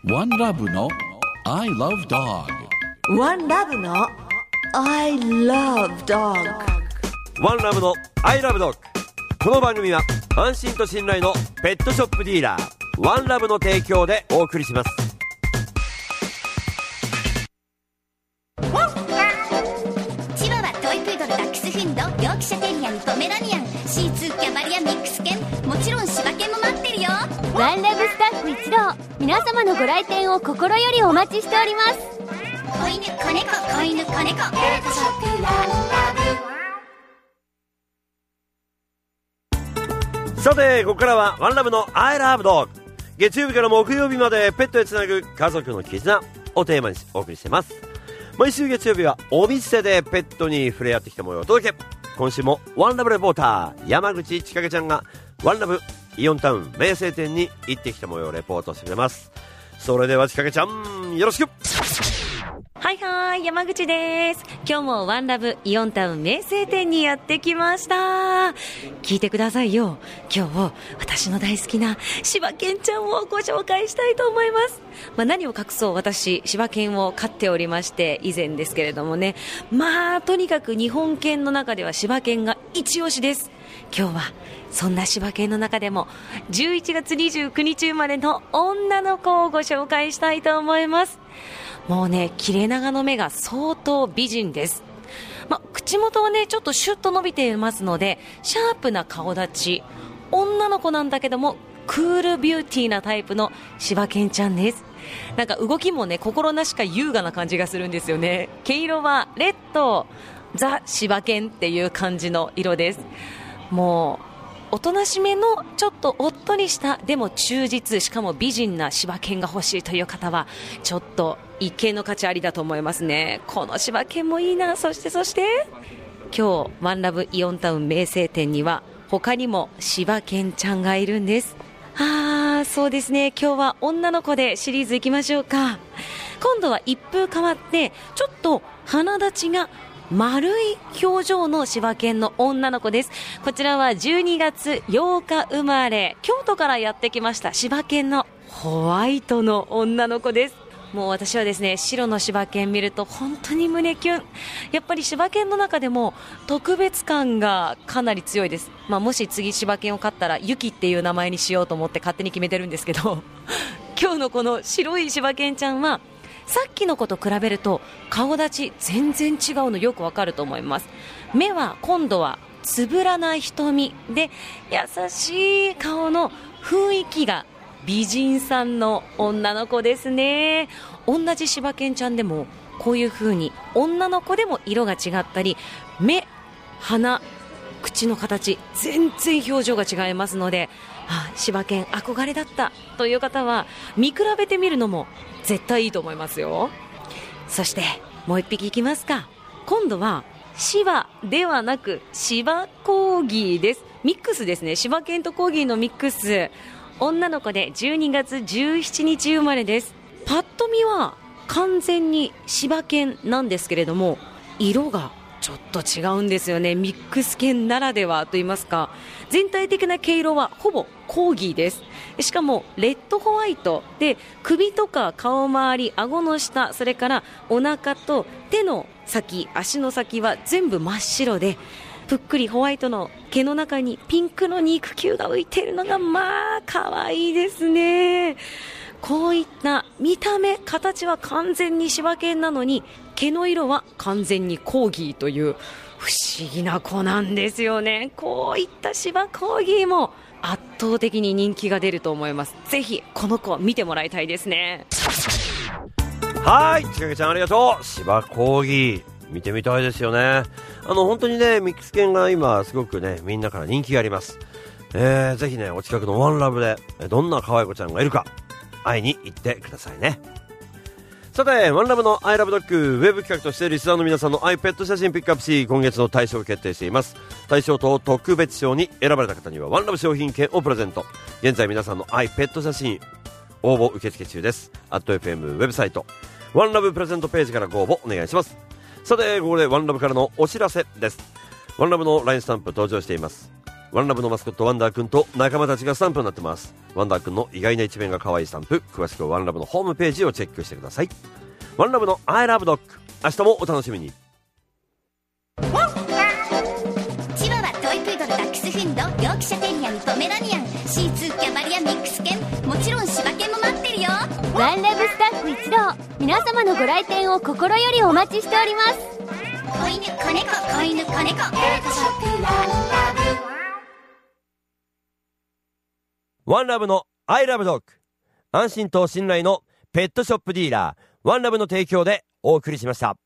ワンラブの I love dog。 ワンラブの I love dog。 ワンラブの I love dog。 この番組は安心と信頼のペットショップディーラーワンラブの提供でお送りします。 チワワ、トイプードル、ダックスフンド、ヨークシャテリアン、ポメラニアン、シーツー、キャバリア、ミックス犬、もちろん柴犬も待ってるよ。 ワンラブスタッフ一同、皆様のご来店を心よりお待ちしております。 子犬、子猫、子犬、子猫、ペットショップワンラブ。 さてここからはワンラブの I love dog。 月曜日から木曜日までペットへつなぐ家族の絆をテーマにお送りしています。毎週月曜日はお店でペットに触れ合ってきた模様をお届け。今週もワンラブレポーター山口千景ちゃんがワンラブイオンタウン名声店に行ってきた模様をレポートしてくれます。それでは千景ちゃん、よろしく。 はいはい、山口です。今日もワンラブイオンタウン名声店にやってきました。聞いてくださいよ。今日私の大好きな柴犬ちゃんをご紹介したいと思います。何を隠そう、私柴犬を飼っておりまして、以前ですけれどもね、とにかく日本犬の中では柴犬が一押しです。今日はそんな柴犬の中でも11月29日生まれの女の子をご紹介したいと思います。もうね、切れ長の目が相当美人です。口元はねちょっとシュッと伸びていますので、シャープな顔立ち、女の子なんだけどもクールビューティーなタイプの柴犬ちゃんです。なんか動きもね心なしか優雅な感じがするんですよね。毛色はレッド、ザ柴犬っていう感じの色です。もうおとなしめのちょっとおっとりしたでも忠実、しかも美人な柴犬が欲しいという方はちょっと一見の価値ありだと思いますね。この柴犬もいいな。そして今日ワンラブイオンタウン名声店には他にも柴犬ちゃんがいるんです。そうですね、今日は女の子でシリーズいきましょうか。今度は一風変わってちょっと鼻立ちが丸い表情の柴犬の女の子です。こちらは12月8日生まれ、京都からやってきました柴犬のホワイトの女の子です。もう私はですね、白の柴犬見ると本当に胸キュン。やっぱり柴犬の中でも特別感がかなり強いです。もし次柴犬を飼ったらユキっていう名前にしようと思って勝手に決めてるんですけど今日のこの白い柴犬ちゃんはさっきの子と比べると顔立ち全然違うのよくわかると思います。目は今度はつぶらな瞳で、優しい顔の雰囲気が美人さんの女の子ですね。同じ柴犬ちゃんでもこういう風に女の子でも色が違ったり、目、鼻、口の形全然表情が違いますので、柴犬憧れだったという方は見比べてみるのも絶対いいと思いますよ。そしてもう一匹いきますか。今度は柴ではなく柴コーギーです。ミックスですね。柴犬とコーギーのミックス。女の子で12月17日生まれです。パッと見は完全に柴犬なんですけれども、色がちょっと違うんですよね。ミックス犬ならではと言いますか、全体的な毛色はほぼコーギーです。しかもレッドホワイトで、首とか顔周り、顎の下、それからお腹と手の先、足の先は全部真っ白で、ぷっくりホワイトの毛の中にピンクの肉球が浮いているのが可愛いですね。こういった見た目、形は完全に柴犬なのに毛の色は完全にコーギーという不思議な子なんですよね。こういった柴コーギーも圧倒的に人気が出ると思います。ぜひこの子を見てもらいたいですね。 はい、千景ちゃんありがとう。柴コーギー見てみたいですよね。本当にね、ミックス犬が今すごくね、みんなから人気があります。ぜひね、お近くのワンラブでどんな可愛い子ちゃんがいるか会いに行ってくださいね。さて、ワンラブの I love dog ウェブ企画としてリスナーの皆さんの iPet 写真ピックアップし、今月の大賞を決定しています。大賞と特別賞に選ばれた方にはワンラブ商品券をプレゼント。現在皆さんの iPet 写真応募受付中です。@FM ウェブサイトワンラブプレゼントページからご応募お願いします。さて、ここでワンラブからのお知らせです。ワンラブの LINE スタンプ登場しています。 ワンラブのマスコットワンダーくんと仲間たちがスタンプになってます。ワンダーくんの意外な一面が可愛いスタンプ、詳しくはワンラブのホームページをチェックしてください。ワンラブの I love dog、 明日もお楽しみに。 チワワ、トイプードル、ダックスフンド、ヨークシャテリアにポメラニアン、シーツー、キャバリア、ミックス犬、もちろん柴犬も待ってるよ。 ワンラブスタッフ一同、皆様のご来店を心よりお待ちしております。 子犬、子猫、子犬、子猫、ペットショップワンラブ。 ワンラブの I love dog、 安心と信頼のペットショップディーラーワンラブの提供でお送りしました。